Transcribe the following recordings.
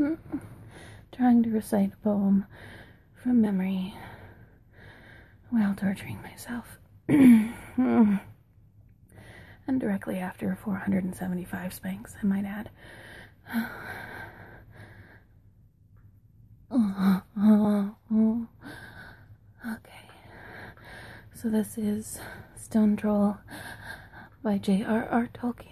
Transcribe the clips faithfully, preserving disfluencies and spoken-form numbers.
trying to recite a poem from memory while torturing myself. And directly after four hundred seventy-five spanks, I might add. Okay, so this is Stone Troll by J R R Tolkien.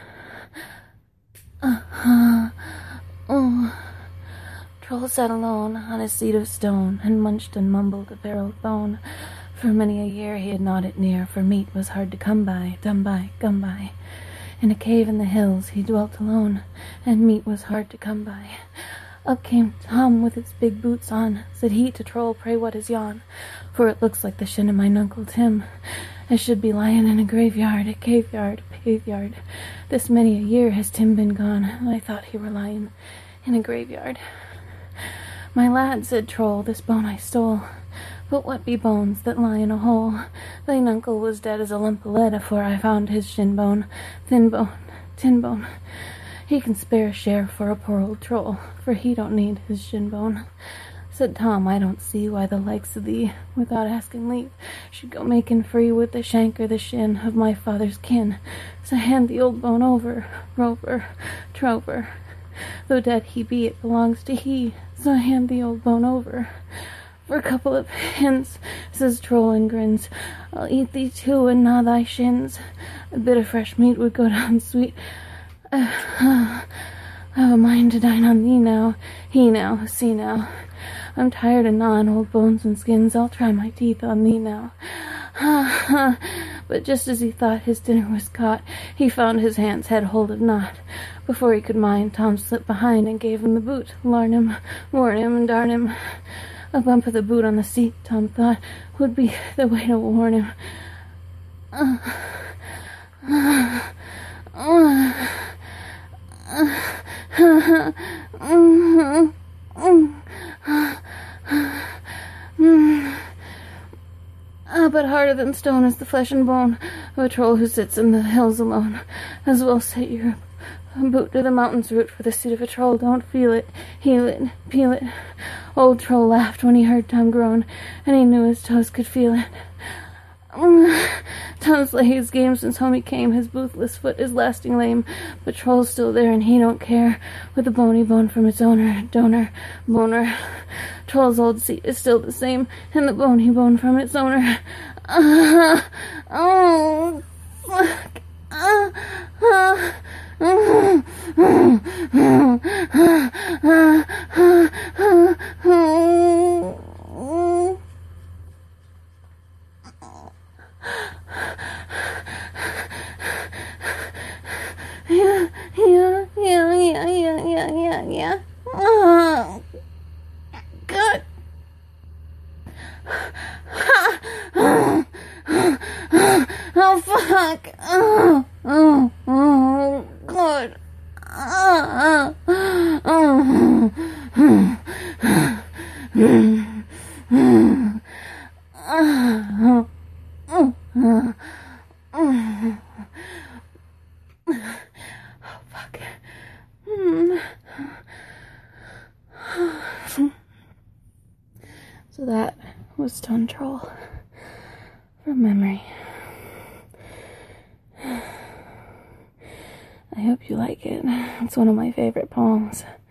Uh, oh. Troll sat alone on his seat of stone, and munched and mumbled a barreled bone. For many a year he had gnawed it near, for meat was hard to come by, dum by, gum by. In a cave in the hills he dwelt alone, and meat was hard to come by. Up came Tom with its big boots on. Said he to Troll, "Pray, what is yon? For it looks like the shin of mine Uncle Tim. I should be lying in a graveyard, a caveyard, a paveyard. This many a year has Tim been gone, and I thought he were lying in a graveyard." "My lad," said Troll, "this bone I stole. But what be bones that lie in a hole? Thine uncle was dead as a lump of lead afore I found his shin bone, thin bone, tin bone. He can spare a share for a poor old troll, for he don't need his shin bone." Said Tom, "I don't see why the likes of thee, without asking leave, should go making free with the shank or the shin of my father's kin. So hand the old bone over, rover, trover. Though dead he be, it belongs to he. So hand the old bone over. For a couple of pins," says Troll and grins, "I'll eat thee too and gnaw thy shins. A bit of fresh meat would go down sweet. Uh, uh, I've a mind to dine on thee now. He now, see now. I'm tired of gnawing old bones and skins. I'll try my teeth on thee now." Ha, ha. But just as he thought his dinner was caught, he found his hands had hold of naught. Before he could mind, Tom slipped behind and gave him the boot. Larn him, warn him, and darn him. A bump of the boot on the seat, Tom thought, would be the way to warn him. Uh, uh, uh, uh, uh, Ah, but harder than stone is the flesh and bone of a troll who sits in the hills alone. As well set your boot to the mountain's root, for the seat of a troll don't feel it, heal it, peel it. Old Troll laughed when he heard Tom groan, and he knew his toes could feel it. Tom's lay his game since home he came, his boothless foot is lasting lame, but Troll's still there and he don't care, with the bony bone from its owner, donor, boner. Troll's old seat is still the same, and the bony bone from its owner. Uh, oh, fuck. Uh, uh, uh, uh, uh, uh, uh, uh, uh, Yeah, yeah, yeah, yeah, yeah, yeah, yeah, yeah. Oh, God. Oh, fuck. Oh, oh, oh, God. Oh, oh, oh, oh, oh, oh. Oh, fuck. Hmm. So that was Stone Troll from memory. I hope you like it. It's one of my favorite poems.